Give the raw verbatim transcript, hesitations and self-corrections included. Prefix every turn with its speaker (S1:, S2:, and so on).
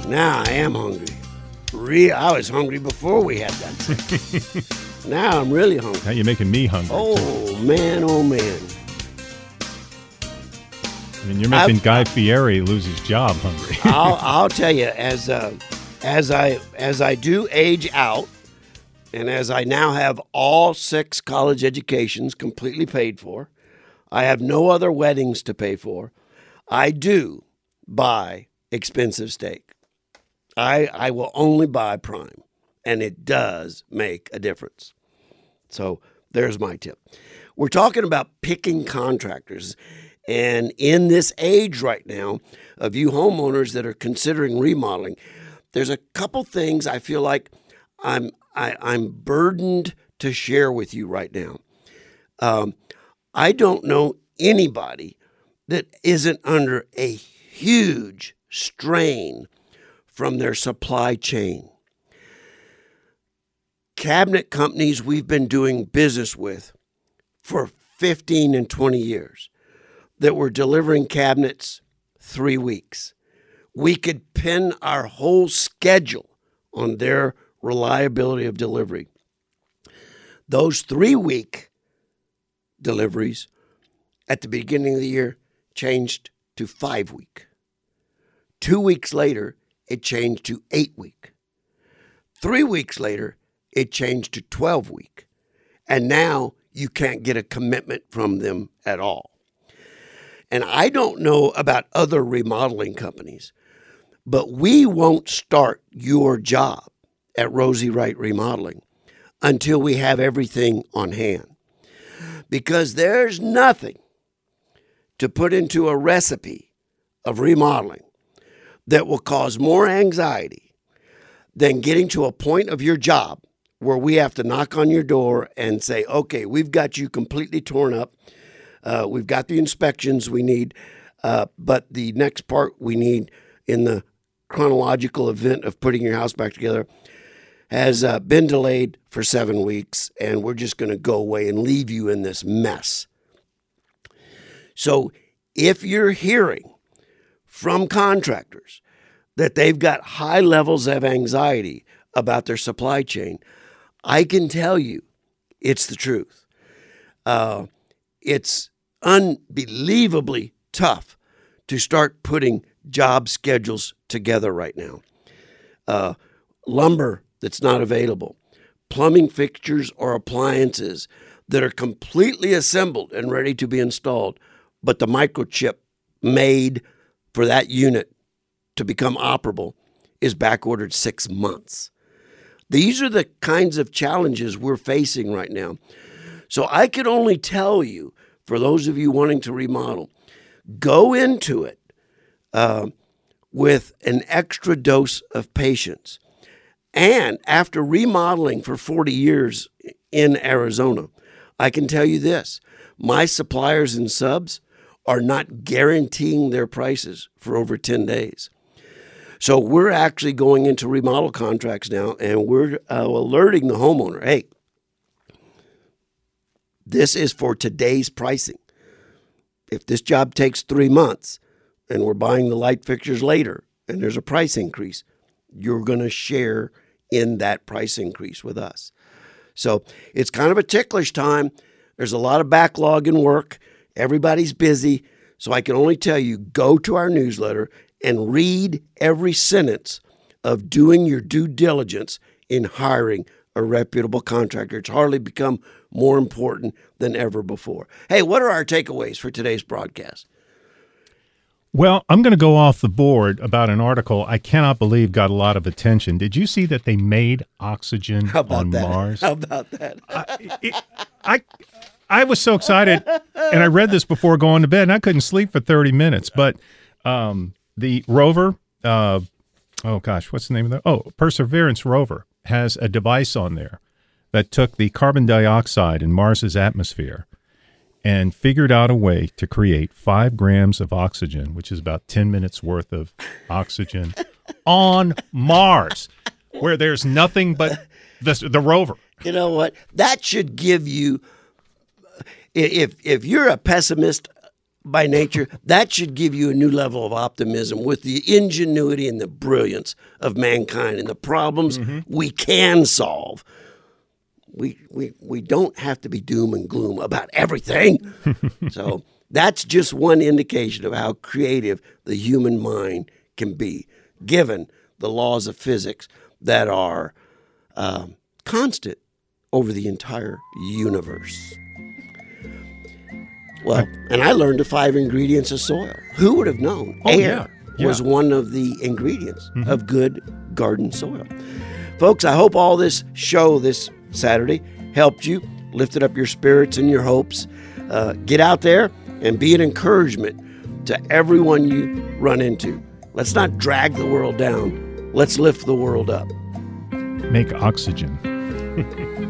S1: Now I am hungry. Re- I was hungry before we had that sex. Now I'm really hungry.
S2: Now you're making me hungry.
S1: Oh, too. man, oh, man.
S2: I mean, you're making I, Guy Fieri lose his job hungry.
S1: I'll, I'll tell you, as uh, as I as I do age out, and as I now have all six college educations completely paid for, I have no other weddings to pay for, I do buy expensive steak. I I will only buy prime, and it does make a difference. So there's my tip. We're talking about picking contractors. And in this age right now of you homeowners that are considering remodeling, there's a couple things I feel like I'm I, I'm burdened to share with you right now. Um, I don't know anybody that isn't under a huge strain from their supply chain. Cabinet companies we've been doing business with for fifteen and twenty years. That were delivering cabinets three weeks. We could pin our whole schedule on their reliability of delivery. Those three-week deliveries at the beginning of the year changed to five-week. Two weeks later, it changed to eight-week. Three weeks later, it changed to twelve-week. And now you can't get a commitment from them at all. And I don't know about other remodeling companies, but we won't start your job at Rosie Wright Remodeling until we have everything on hand. Because there's nothing to put into a recipe of remodeling that will cause more anxiety than getting to a point of your job where we have to knock on your door and say, okay, we've got you completely torn up. Uh, we've got the inspections we need, uh, but the next part we need in the chronological event of putting your house back together has uh, been delayed for seven weeks, and we're just going to go away and leave you in this mess. So if you're hearing from contractors that they've got high levels of anxiety about their supply chain, I can tell you it's the truth. Uh, it's unbelievably tough to start putting job schedules together right now. Uh, lumber that's not available, plumbing fixtures or appliances that are completely assembled and ready to be installed, but the microchip made for that unit to become operable is backordered six months. These are the kinds of challenges we're facing right now. So I can only tell you, for those of you wanting to remodel, go into it uh, with an extra dose of patience. And after remodeling for forty years in Arizona, I can tell you this, my suppliers and subs are not guaranteeing their prices for over ten days. So we're actually going into remodel contracts now, and we're uh, alerting the homeowner, hey, this is for today's pricing. If this job takes three months and we're buying the light fixtures later and there's a price increase, you're going to share in that price increase with us. So it's kind of a ticklish time. There's a lot of backlog in work. Everybody's busy. So I can only tell you, go to our newsletter and read every sentence of doing your due diligence in hiring a reputable contractor. It's hardly become more important than ever before. Hey, what are our takeaways for today's broadcast?
S2: Well, I'm going to go off the board about an article I cannot believe got a lot of attention. Did you see that they made oxygen on
S1: that?
S2: Mars?
S1: How about that?
S2: I, it, I I was so excited, and I read this before going to bed, and I couldn't sleep for thirty minutes. But um, the rover, uh, oh gosh, what's the name of that? Oh, Perseverance rover has a device on there that took the carbon dioxide in Mars's atmosphere and figured out a way to create five grams of oxygen, which is about ten minutes worth of oxygen on Mars, where there's nothing but the, the rover.
S1: You know what? That should give you, if if you're a pessimist, by nature, that should give you a new level of optimism with the ingenuity and the brilliance of mankind and the problems mm-hmm. we can solve. We, we, we don't have to be doom and gloom about everything. So that's just one indication of how creative the human mind can be, given the laws of physics that are um, constant over the entire universe. Well, and I learned the five ingredients of soil. Who would have known?
S2: Oh,
S1: Air
S2: yeah. Yeah.
S1: was one of the ingredients
S2: mm-hmm.
S1: of good garden soil. Folks, I hope all this show this Saturday helped you, lifted up your spirits and your hopes. Uh, get out there and be an encouragement to everyone you run into. Let's not drag the world down. Let's lift the world up.
S2: Make oxygen.